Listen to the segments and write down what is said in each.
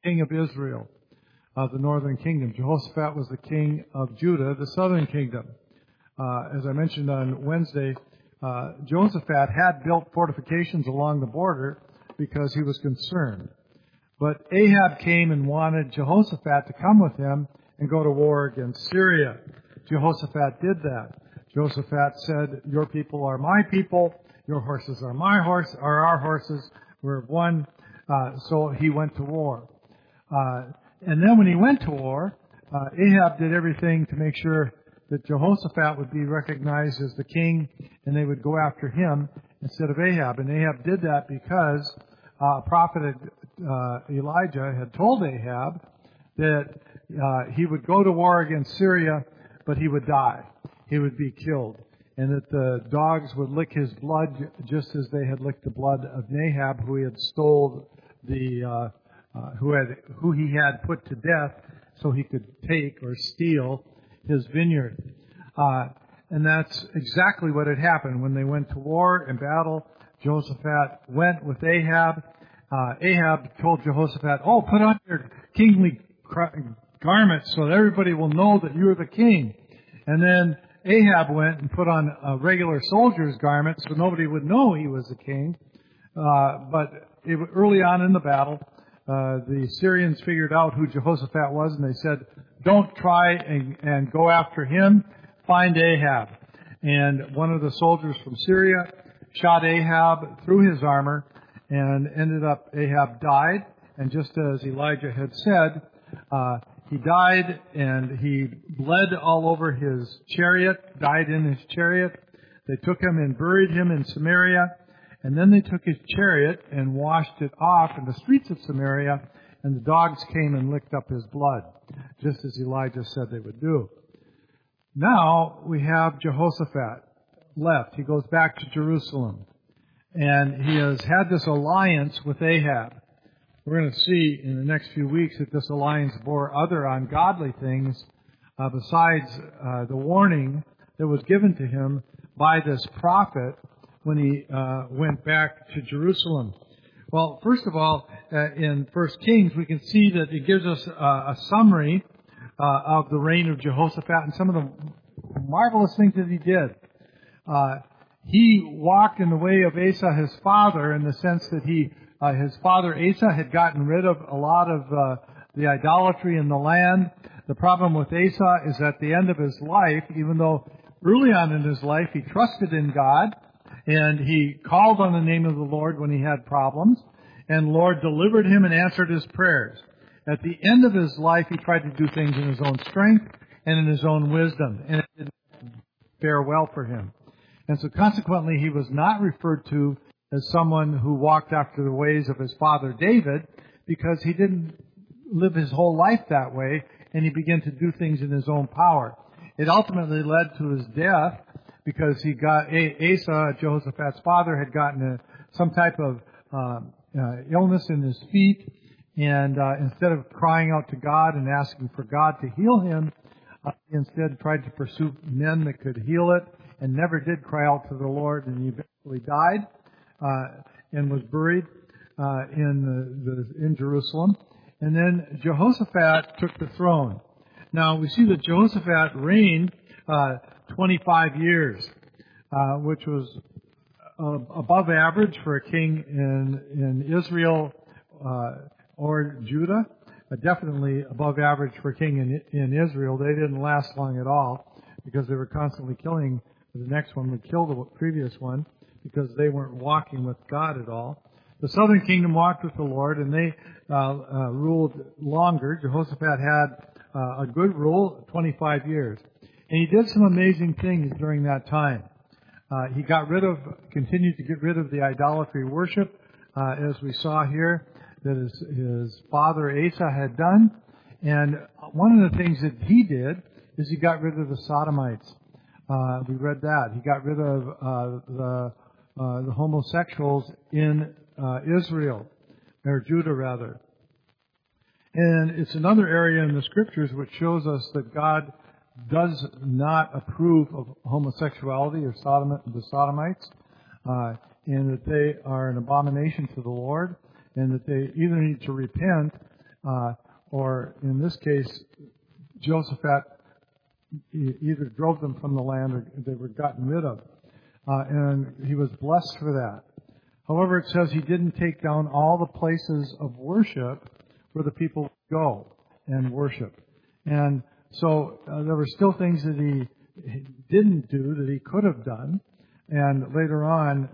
king of Israel, of the northern kingdom. Jehoshaphat was the king of Judah, the southern kingdom. As I mentioned on Wednesday, Jehoshaphat had built fortifications along the border because he was concerned. But Ahab came and wanted Jehoshaphat to come with him and go to war against Syria. Jehoshaphat did that. Jehoshaphat said, "Your people are my people, your horses are our horses, we're one." So he went to war. And then when he went to war, Ahab did everything to make sure that Jehoshaphat would be recognized as the king, and they would go after him instead of Ahab. And Ahab did that because prophet Elijah had told Ahab that he would go to war against Syria, but he would die. He would be killed. And that the dogs would lick his blood just as they had licked the blood of Nahab, who he had stole who he had put to death so he could take or steal his vineyard. And that's exactly what had happened. When they went to war and battle, Jehoshaphat went with Ahab. Ahab told Jehoshaphat, "Oh, put on your kingly garments so that everybody will know that you are the king." And then Ahab went and put on a regular soldier's garment so nobody would know he was the king. But early on in the battle, the Syrians figured out who Jehoshaphat was, and they said, "Don't try and go after him. Find Ahab." And one of the soldiers from Syria shot Ahab through his armor, and ended up Ahab died. And just as Elijah had said, he died, and he bled all over his chariot, died in his chariot. They took him and buried him in Samaria. And then they took his chariot and washed it off in the streets of Samaria, and the dogs came and licked up his blood, just as Elijah said they would do. Now we have Jehoshaphat left. He goes back to Jerusalem, and he has had this alliance with Ahab. We're going to see in the next few weeks that this alliance bore other ungodly things besides the warning that was given to him by this prophet when he went back to Jerusalem. Well, first of all, in 1 Kings, we can see that it gives us a summary of the reign of Jehoshaphat and some of the marvelous things that he did. He walked in the way of Asa, his father, in the sense that his father Asa had gotten rid of a lot of the idolatry in the land. The problem with Asa is at the end of his life, even though early on in his life he trusted in God, and he called on the name of the Lord when he had problems, and the Lord delivered him and answered his prayers. At the end of his life, he tried to do things in his own strength and in his own wisdom, and it didn't fare well for him. And so consequently, he was not referred to as someone who walked after the ways of his father David, because he didn't live his whole life that way, and he began to do things in his own power. It ultimately led to his death, because he got Asa, Jehoshaphat's father, had gotten some type of illness in his feet, and instead of crying out to God and asking for God to heal him, he instead tried to pursue men that could heal it, and never did cry out to the Lord, and he eventually died and was buried in Jerusalem. And then Jehoshaphat took the throne. Now we see that Jehoshaphat reigned 25 years, which was above average for a king in Israel or Judah. Definitely above average for a king in Israel. They didn't last long at all because they were constantly killing. The next one would kill the previous one because they weren't walking with God at all. The southern kingdom walked with the Lord, and they ruled longer. Jehoshaphat had a good rule, 25 years. And he did some amazing things during that time. He continued to get rid of the idolatry worship, as we saw here, that his father Asa had done. And one of the things that he did is he got rid of the Sodomites. We read that. He got rid of the homosexuals in Israel, or Judah rather. And it's another area in the Scriptures which shows us that God does not approve of homosexuality or the Sodomites, and that they are an abomination to the Lord, and that they either need to repent or in this case, Jehoshaphat either drove them from the land or they were gotten rid of. And he was blessed for that. However, it says he didn't take down all the places of worship where the people would go and worship. And so there were still things that he didn't do that he could have done. And later on,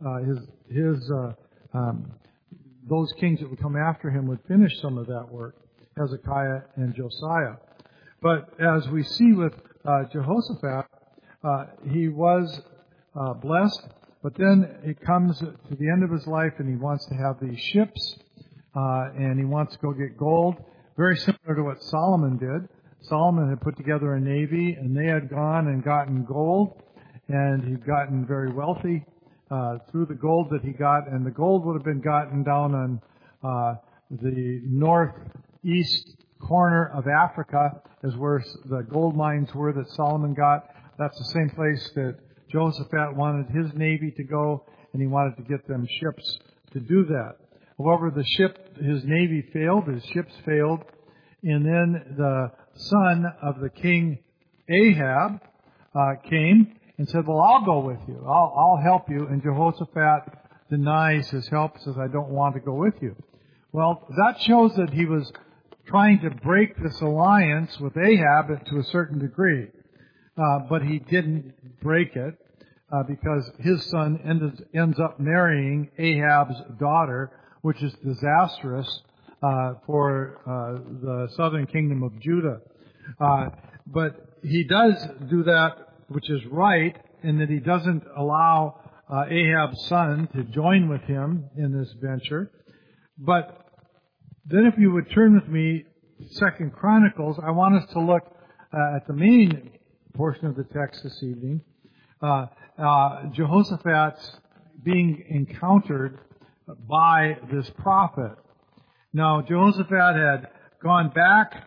those kings that would come after him would finish some of that work, Hezekiah and Josiah. But as we see with Jehoshaphat, he was blessed, but then it comes to the end of his life and he wants to have these ships, and he wants to go get gold, very similar to what Solomon did. Solomon had put together a navy, and they had gone and gotten gold, and he'd gotten very wealthy through the gold that he got, and the gold would have been gotten down on the northeast corner of Africa, is where the gold mines were that Solomon got. That's the same place that Jehoshaphat wanted his navy to go, and he wanted to get them ships to do that. However, his navy failed, his ships failed, and then the son of the king Ahab came and said, well, I'll go with you. I'll help you. And Jehoshaphat denies his help, says, I don't want to go with you. Well, that shows that he was trying to break this alliance with Ahab to a certain degree. But he didn't break it because his son ends up marrying Ahab's daughter, which is disastrous for the southern kingdom of Judah. But he does do that which is right, in that he doesn't allow Ahab's son to join with him in this venture. But then if you would turn with me to 2 Chronicles, I want us to look at the main portion of the text this evening. Jehoshaphat's being encountered by this prophet. Now, Jehoshaphat had gone back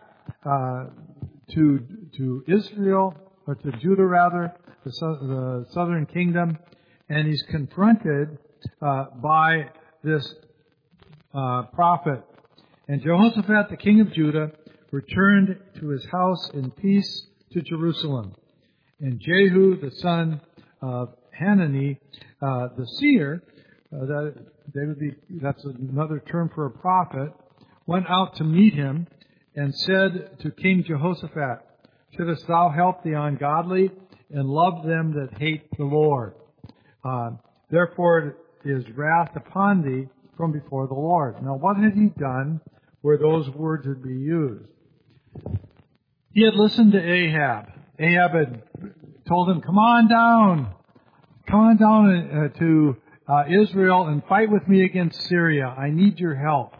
to Israel, or to Judah rather, the southern kingdom, and he's confronted by this prophet. And Jehoshaphat, the king of Judah, returned to his house in peace to Jerusalem. And Jehu, the son of Hanani, the seer, that's another term for a prophet, went out to meet him and said to King Jehoshaphat, shouldest thou help the ungodly and love them that hate the Lord? Therefore is wrath upon thee from before the Lord. Now what had he done where those words would be used? He had listened to Ahab. Ahab had told him, come on down to Israel and fight with me against Syria. I need your help.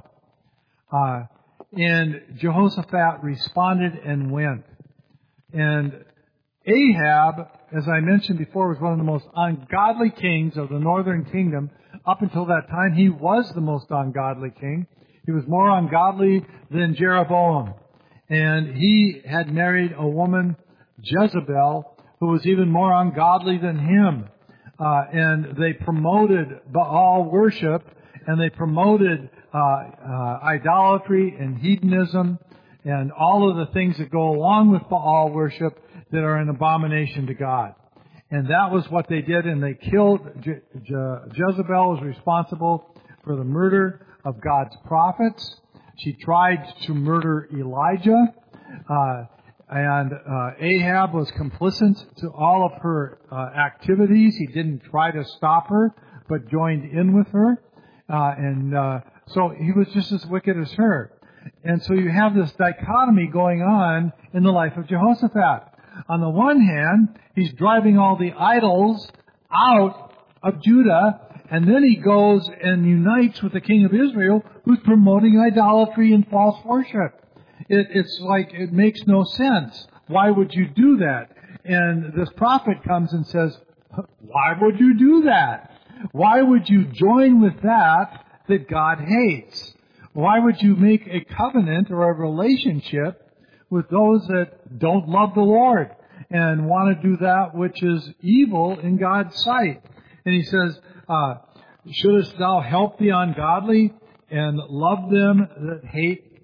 And Jehoshaphat responded and went. And Ahab, as I mentioned before, was one of the most ungodly kings of the northern kingdom. Up until that time, he was the most ungodly king. He was more ungodly than Jeroboam. And he had married a woman, Jezebel, who was even more ungodly than him. And they promoted Baal worship, and they promoted idolatry and hedonism and all of the things that go along with Baal worship that are an abomination to God. And that was what they did, and they killed Jezebel was responsible for the murder of God's prophets. She tried to murder Elijah, and Ahab was complicit to all of her activities. He didn't try to stop her, but joined in with her. So he was just as wicked as her. And so you have this dichotomy going on in the life of Jehoshaphat. On the one hand, he's driving all the idols out of Judah, and then he goes and unites with the king of Israel, who's promoting idolatry and false worship. It's like it makes no sense. Why would you do that? And this prophet comes and says, why would you do that? Why would you join with that God hates? Why would you make a covenant or a relationship with those that don't love the Lord and want to do that which is evil in God's sight? And he says, shouldest thou help the ungodly and love them that hate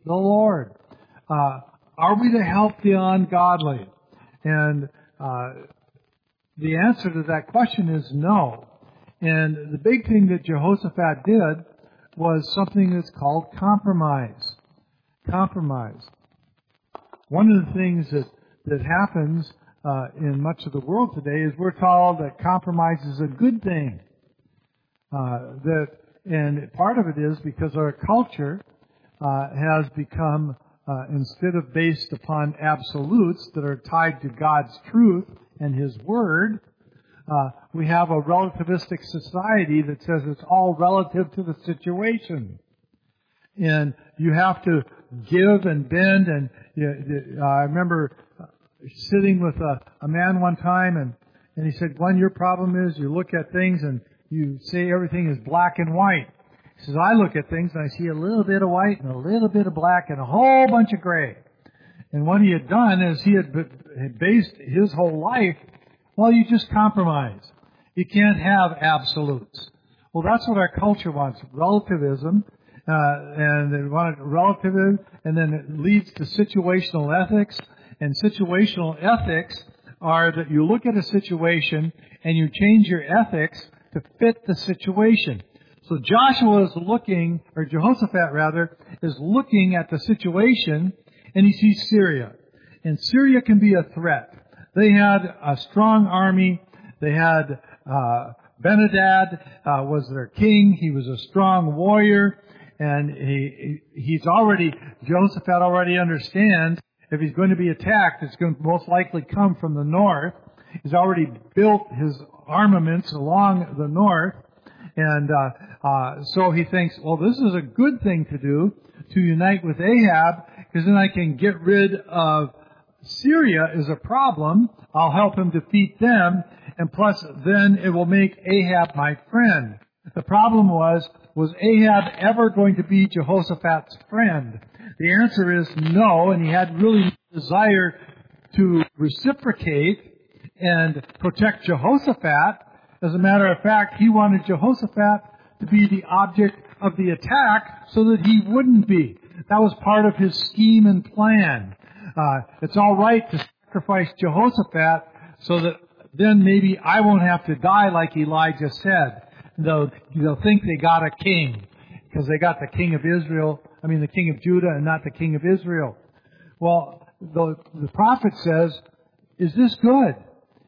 the Lord? Are we to help the ungodly? And the answer to that question is no. And the big thing that Jehoshaphat did was something that's called compromise. Compromise. One of the things that happens in much of the world today is we're told that compromise is a good thing. And part of it is because our culture has become, instead of based upon absolutes that are tied to God's truth and His Word, we have a relativistic society that says it's all relative to the situation. And you have to give and bend. And I remember sitting with a man one time, and he said, Glenn, your problem is you look at things and you say everything is black and white. He says, I look at things and I see a little bit of white and a little bit of black and a whole bunch of gray. And what he had done is he had based his whole life, well, you just compromise. You can't have absolutes. Well, that's what our culture wants, relativism. And they want relativism, and then it leads to situational ethics. And situational ethics are that you look at a situation and you change your ethics to fit the situation. So Joshua is looking, or Jehoshaphat rather, is looking at the situation, and he sees Syria. And Syria can be a threat. They had a strong army. They had Ben-Hadad was their king. He was a strong warrior. And Jehoshaphat already understands if he's going to be attacked, it's going to most likely come from the north. He's already built his armaments along the north. And so he thinks, well, this is a good thing to do, to unite with Ahab, because then I can get rid of Syria is a problem. I'll help him defeat them. And plus, then it will make Ahab my friend. The problem was Ahab ever going to be Jehoshaphat's friend? The answer is no, and he had really no desire to reciprocate and protect Jehoshaphat. As a matter of fact, he wanted Jehoshaphat to be the object of the attack so that he wouldn't be. That was part of his scheme and plan. It's all right to sacrifice Jehoshaphat so that then maybe I won't have to die like Elijah said. They'll think they got a king because they got the king of Judah and not the king of Israel. Well, the prophet says, is this good?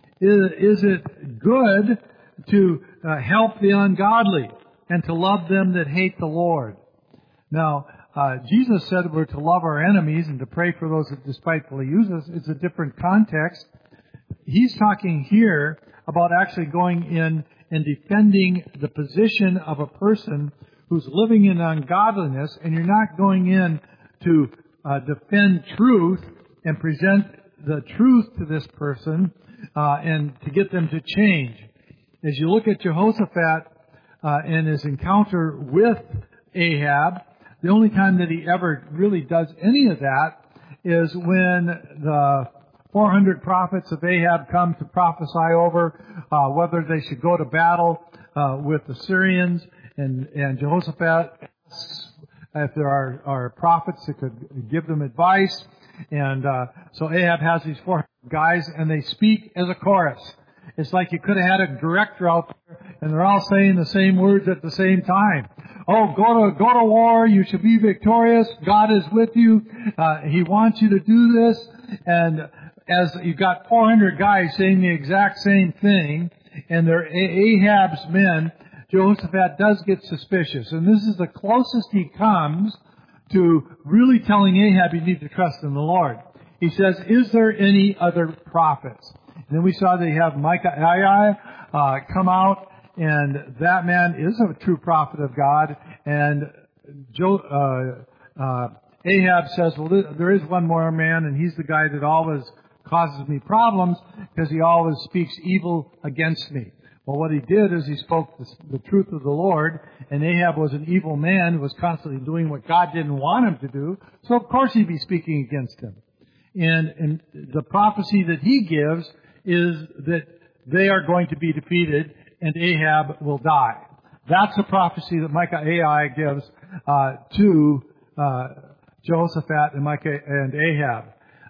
Is it good to help the ungodly and to love them that hate the Lord? Now, Jesus said we're to love our enemies and to pray for those that despitefully use us. It's a different context. He's talking here about actually going in and defending the position of a person who's living in ungodliness, and you're not going in to defend truth and present the truth to this person and to get them to change. As you look at Jehoshaphat and his encounter with Ahab, the only time that he ever really does any of that is when the 400 prophets of Ahab come to prophesy over whether they should go to battle with the Syrians, and Jehoshaphat asks if there are prophets that could give them advice. And so Ahab has these 400 guys, and they speak as a chorus. It's like you could have had a director out there, and they're all saying the same words at the same time. Oh, go to war. You should be victorious. God is with you. He wants you to do this. And as you've got 400 guys saying the exact same thing, and they're Ahab's men, Jehoshaphat does get suspicious. And this is the closest he comes to really telling Ahab you need to trust in the Lord. He says, is there any other prophets? And then we saw they have Micaiah come out, and that man is a true prophet of God. And Ahab says, well, there is one more man, and he's the guy that always causes me problems because he always speaks evil against me. Well, what he did is he spoke the truth of the Lord, and Ahab was an evil man who was constantly doing what God didn't want him to do, so of course he'd be speaking against him. And the prophecy that he gives is that they are going to be defeated and Ahab will die. That's the prophecy that Micaiah gives to Jehoshaphat and Ahab.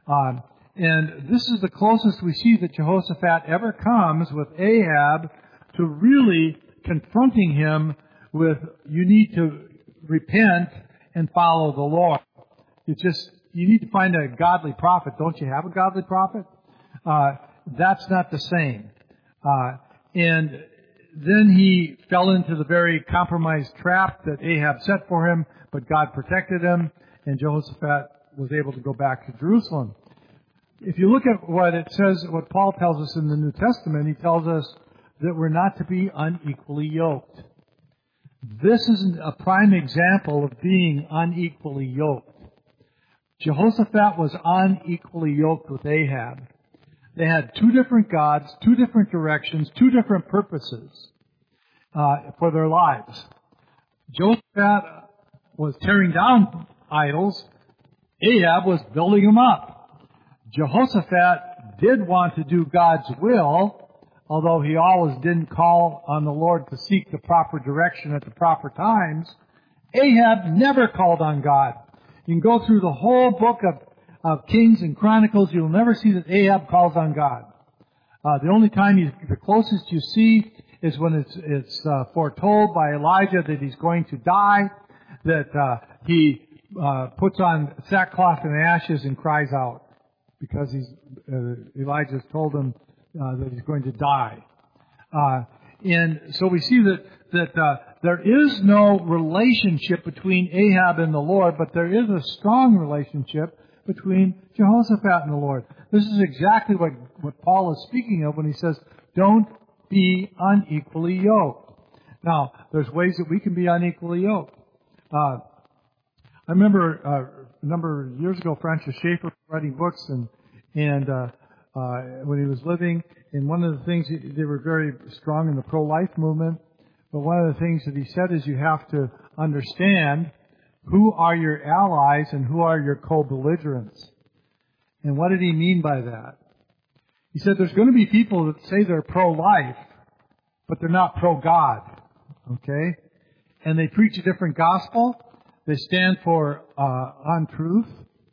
And this is the closest we see that Jehoshaphat ever comes with Ahab to really confronting him with, you need to repent and follow the Lord. It's just, you need to find a godly prophet. Don't you have a godly prophet? That's not the same. And then he fell into the very compromised trap that Ahab set for him, but God protected him, and Jehoshaphat was able to go back to Jerusalem. If you look at what it says, what Paul tells us in the New Testament, he tells us that we're not to be unequally yoked. This is a prime example of being unequally yoked. Jehoshaphat was unequally yoked with Ahab. They had two different gods, two different directions, two different purposes for their lives. Jehoshaphat was tearing down idols. Ahab was building them up. Jehoshaphat did want to do God's will, although he always didn't call on the Lord to seek the proper direction at the proper times. Ahab never called on God. You can go through the whole book of Kings and Chronicles, you'll never see that Ahab calls on God. The only time the closest you see is when it's foretold by Elijah that he's going to die, that he puts on sackcloth and ashes and cries out because Elijah's told him that he's going to die. And so we see that there is no relationship between Ahab and the Lord, but there is a strong relationship between Jehoshaphat and the Lord. This is exactly what Paul is speaking of when he says, don't be unequally yoked. Now, there's ways that we can be unequally yoked. I remember a number of years ago, Francis Schaeffer was writing books, and when he was living, and one of the things, they were very strong in the pro-life movement, but one of the things that he said is you have to understand who are your allies and who are your co-belligerents. And what did he mean by that? He said there's going to be people that say they're pro-life, but they're not pro-God. Okay? And they preach a different gospel. They stand for untruth.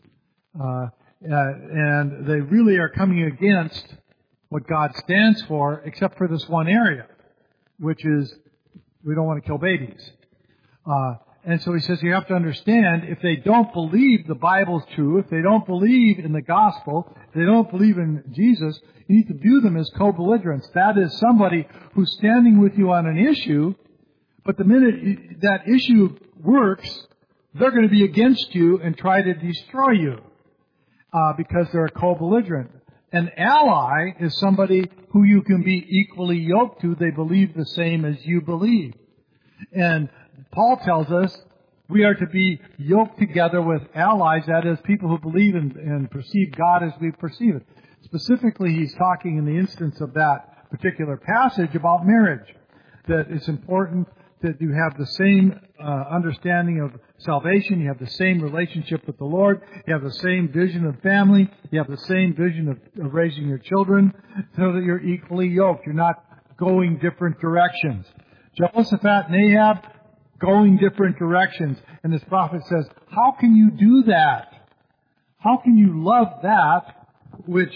And they really are coming against what God stands for, except for this one area, which is we don't want to kill babies. And so he says you have to understand, if they don't believe the Bible's true, if they don't believe in the gospel, if they don't believe in Jesus, you need to view them as co-belligerents. That is somebody who's standing with you on an issue, but the minute that issue works, they're going to be against you and try to destroy you because they're a co-belligerent. An ally is somebody who you can be equally yoked to. They believe the same as you believe. And Paul tells us we are to be yoked together with allies, that is, people who believe and perceive God as we perceive it. Specifically, he's talking in the instance of that particular passage about marriage, that it's important that you have the same understanding of salvation, you have the same relationship with the Lord, you have the same vision of family, you have the same vision of raising your children, so that you're equally yoked. You're not going different directions. Jehoshaphat and Ahab, going different directions. And this prophet says, how can you do that? How can you love that which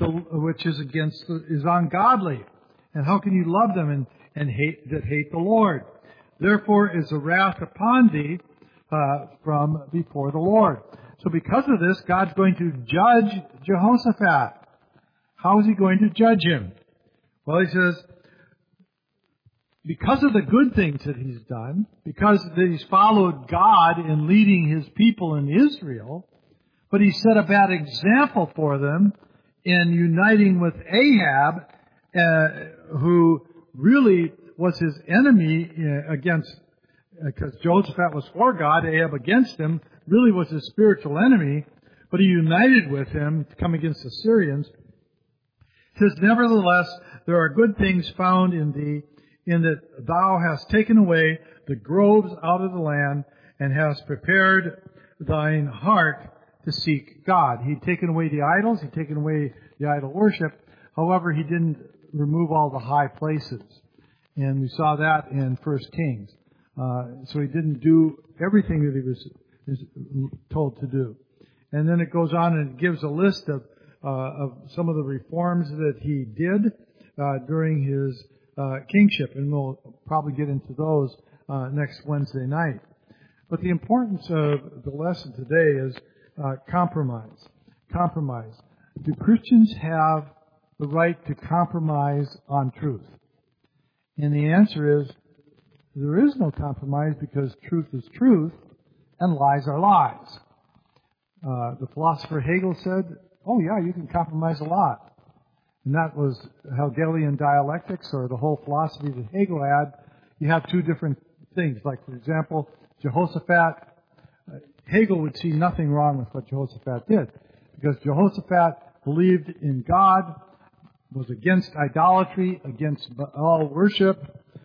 is ungodly? And how can you love them and hate the Lord? Therefore is the wrath upon thee from before the Lord. So because of this, God's going to judge Jehoshaphat. How is he going to judge him? Well, he says, because of the good things that he's done, because he's followed God in leading his people in Israel, but he set a bad example for them in uniting with Ahab, who really was his enemy because Jehoshaphat was for God, Ahab against him, really was his spiritual enemy, but he united with him to come against the Syrians. It says, nevertheless, there are good things found in thee, in that thou hast taken away the groves out of the land, and hast prepared thine heart to seek God. He'd taken away the idols, he'd taken away the idol worship. However, he didn't remove all the high places. And we saw that in 1 Kings. So he didn't do everything that is told to do. And then it goes on and gives a list of some of the reforms that he did during his kingship, and we'll probably get into those next Wednesday night. But the importance of the lesson today is compromise. Compromise. Do Christians have the right to compromise on truth? And the answer is, there is no compromise, because truth is truth and lies are lies. The philosopher Hegel said, oh yeah, you can compromise a lot. And that was Hegelian dialectics, or the whole philosophy that Hegel had. You have two different things. Like, for example, Jehoshaphat, Hegel would see nothing wrong with what Jehoshaphat did, because Jehoshaphat believed in God, was against idolatry, against Baal worship.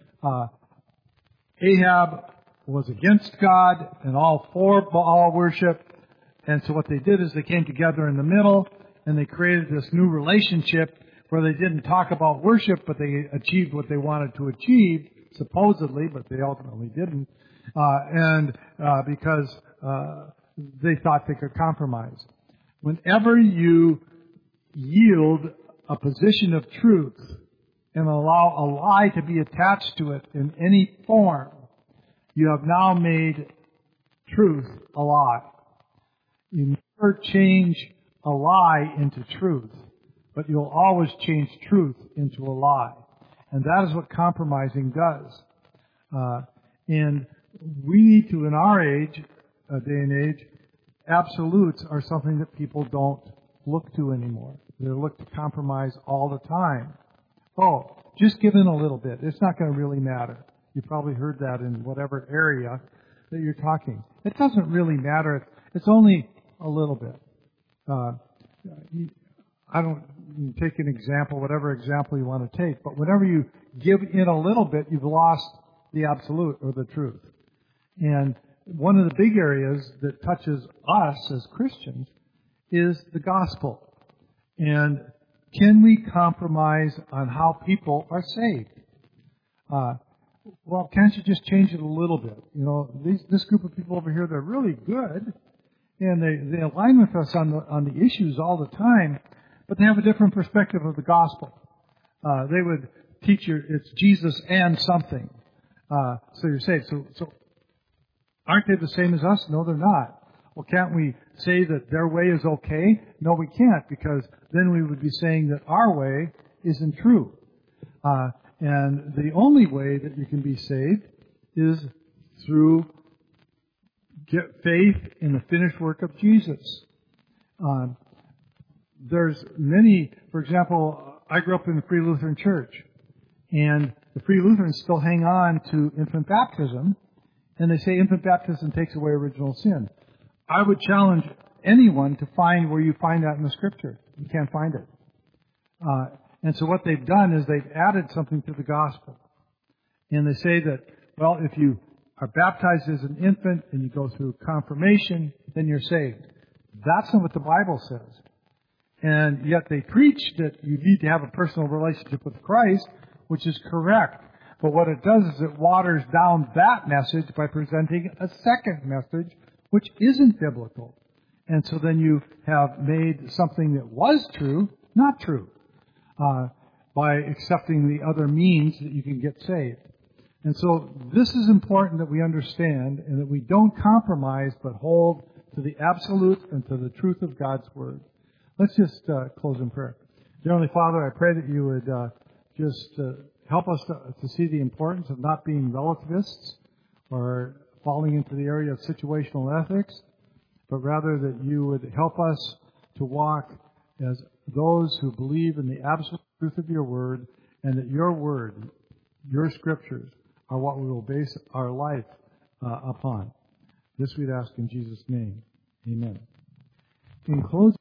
Ahab was against God and all for Baal worship. And so what they did is they came together in the middle, and they created this new relationship where they didn't talk about worship, but they achieved what they wanted to achieve, supposedly, but they ultimately didn't. Because they thought they could compromise. Whenever you yield a position of truth and allow a lie to be attached to it in any form, you have now made truth a lie. You never change a lie into truth, but you'll always change truth into a lie. And that is what compromising does. And we need to, in our age, day and age, absolutes are something that people don't look to anymore. They look to compromise all the time. Oh, just give in a little bit. It's not going to really matter. You probably heard that in whatever area that you're talking. It doesn't really matter. It's only a little bit. I don't take an example, whatever example you want to take, but whenever you give in a little bit, you've lost the absolute or the truth. And one of the big areas that touches us as Christians is the gospel. And can we compromise on how people are saved? Well, can't you just change it a little bit? You know, this group of people over here, they're really good, and they align with us on the issues all the time, but they have a different perspective of the gospel. They would teach you it's Jesus and something. So you're saved. So aren't they the same as us? No, they're not. Well, can't we say that their way is okay? No, we can't, because then we would be saying that our way isn't true. And the only way that you can be saved is through faith in the finished work of Jesus. There's many, for example, I grew up in the Free Lutheran Church, and the Free Lutherans still hang on to infant baptism, and they say infant baptism takes away original sin. I would challenge anyone to find where you find that in the Scripture. You can't find it. And so what they've done is they've added something to the gospel. And they say that, well, if you are baptized as an infant and you go through confirmation, then you're saved. That's not what the Bible says. And yet they preach that you need to have a personal relationship with Christ, which is correct. But what it does is it waters down that message by presenting a second message, which isn't biblical. And so then you have made something that was true, not true, by accepting the other means that you can get saved. And so this is important that we understand, and that we don't compromise, but hold to the absolute and to the truth of God's Word. Let's just close in prayer. Dear Heavenly Father, I pray that you would just help us to see the importance of not being relativists or falling into the area of situational ethics, but rather that you would help us to walk as those who believe in the absolute truth of your Word, and that your Word, your Scriptures, are what we will base our life upon. This we'd ask in Jesus' name. Amen. In closing,